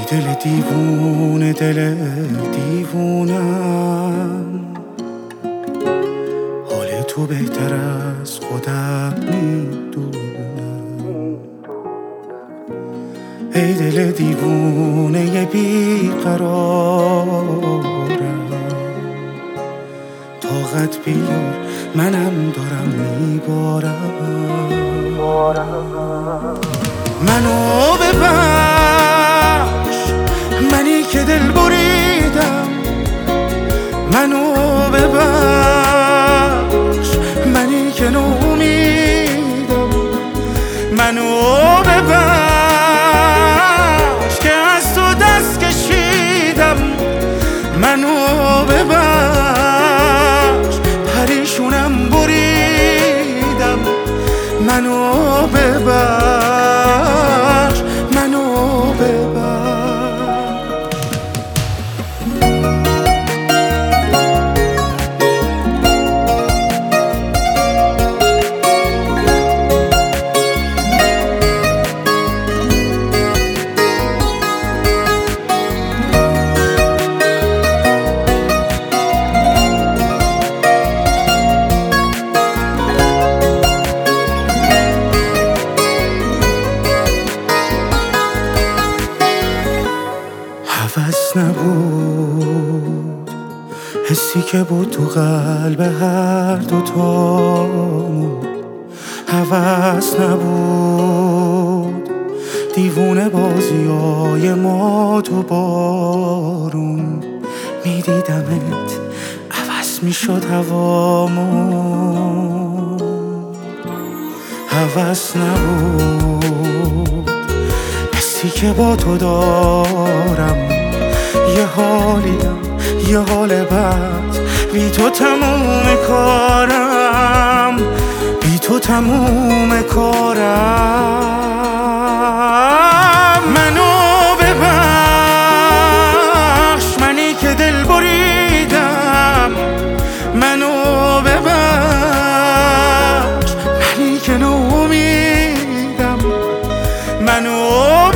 دل دیوونه دل دیوونم، حال تو بهتر از خودم میدونم. ای دل دیوونه بیقرارم، طاقت بیار منم دارم میبارم. منو ببخش، منی که دل بریدم. منو ببخش، منی که نومیدم. منو ببخش که از تو دست کشیدم. منو ببخش، پریشونم بریدم. منو ببخش، منو ببخش. هوس نبود حسی که بود تو قلب هر دوتامون. هوس نبود دیوونه بازیای ما تو بارون. میدیدمت عوض میشد هوامون. هوس نبود حسی که با تو دارم. یه حالیم یه حال بد، بی تو تموم کارم. بی تو تموم کارم. منو ببخش، منی که دل بریدم. منو ببخش، منی که نومیدم. منو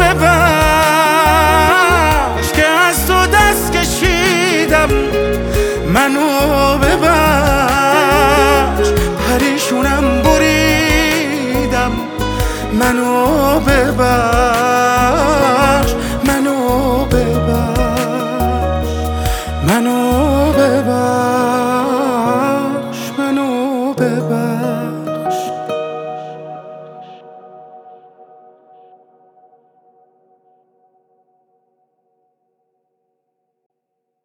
ببخش که از تو دست کشیدم. منو ببخش، پریشونم بریدم. منو ببخش، منو ببخش. منو ببخش، منو ببخش.